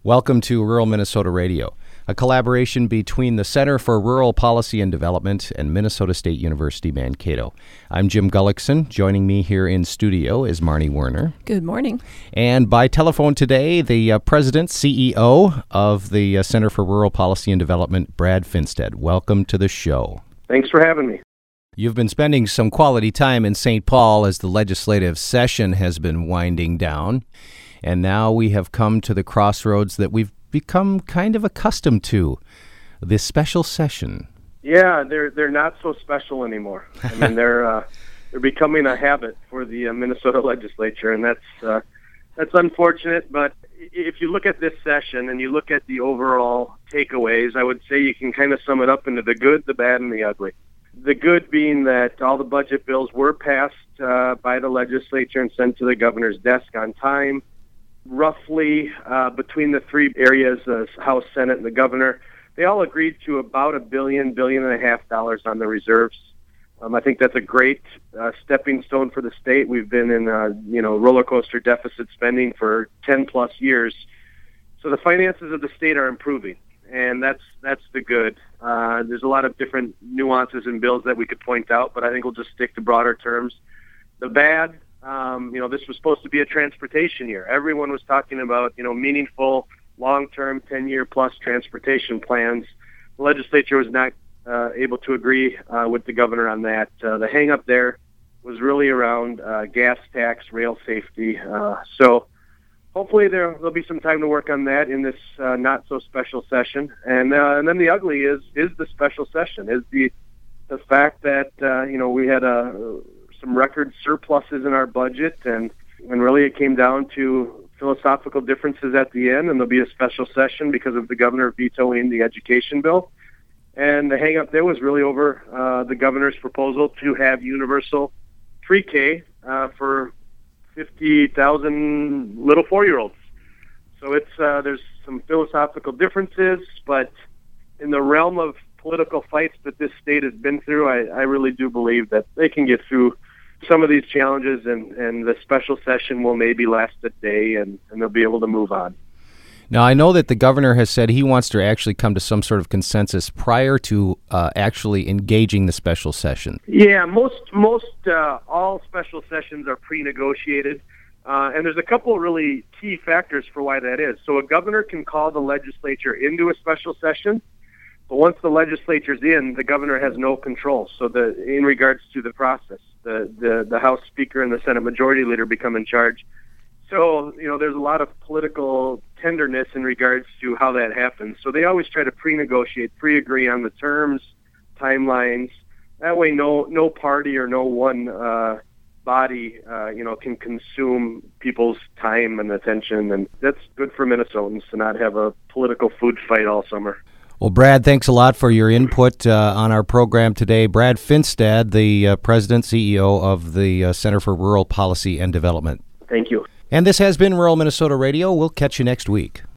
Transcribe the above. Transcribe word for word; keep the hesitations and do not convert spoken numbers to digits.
Welcome to Rural Minnesota Radio, a collaboration between the Center for Rural Policy and Development and Minnesota State University Mankato. I'm Jim Gullickson. Joining me here in studio is Marnie Werner. Good morning. And by telephone today, the uh, President, C E O of the uh, Center for Rural Policy and Development, Brad Finstad. Welcome to the show. Thanks for having me. You've been spending some quality time in Saint Paul as the legislative session has been winding down. And now we have come to the crossroads that we've become kind of accustomed to, this special session. Yeah, they're they're not so special anymore. I mean, they're uh, they're becoming a habit for the uh, Minnesota legislature, and that's uh, that's unfortunate. But if you look at this session and you look at the overall takeaways, I would say you can kind of sum it up into the good, the bad, and the ugly. The good being that all the budget bills were passed uh, by the legislature and sent to the governor's desk on time. Roughly uh, between the three areas, the uh, House, Senate, and the governor, they all agreed to about a billion, billion and a half dollars on the reserves. Um, I think that's a great uh, stepping stone for the state. We've been in, uh, you know, roller coaster deficit spending for ten plus years, so the finances of the state are improving, and that's that's the good. Uh, there's a lot of different nuances in bills that we could point out, but I think we'll just stick to broader terms. The bad. Um, you know, this was supposed to be a transportation year. Everyone was talking about, you know, meaningful, long-term, ten-year plus transportation plans. The legislature was not uh, able to agree uh, with the governor on that. Uh, the hang-up there was really around uh, gas tax, rail safety. Uh, so hopefully there, there'll be some time to work on that in this uh, not-so-special session. And uh, and then the ugly is is the special session, is the the fact that, uh, you know, we had a... some record surpluses in our budget, and, and really it came down to philosophical differences at the end, and there'll be a special session because of the governor vetoing the education bill. And the hang-up there was really over uh, the governor's proposal to have universal pre-K uh, for fifty thousand little four-year-olds. So it's uh, there's some philosophical differences, but in the realm of political fights that this state has been through, I, I really do believe that they can get through some of these challenges, and, and the special session will maybe last a day, and, and they'll be able to move on. Now, I know that the governor has said he wants to actually come to some sort of consensus prior to uh, actually engaging the special session. Yeah, most most uh, all special sessions are pre-negotiated, uh, and there's a couple really key factors for why that is. So a governor can call the legislature into a special session, but once the legislature's in, the governor has no control. So the in regards to the process, the, the, the House Speaker and the Senate Majority Leader become in charge. So, you know, there's a lot of political tenderness in regards to how that happens. So they always try to pre-negotiate, pre-agree on the terms, timelines. That way no no party or no one uh, body, uh, you know, can consume people's time and attention. And that's good for Minnesotans to not have a political food fight all summer. Well, Brad, thanks a lot for your input uh, on our program today. Brad Finstad, the uh, President, C E O of the uh, Center for Rural Policy and Development. Thank you. And this has been Rural Minnesota Radio. We'll catch you next week.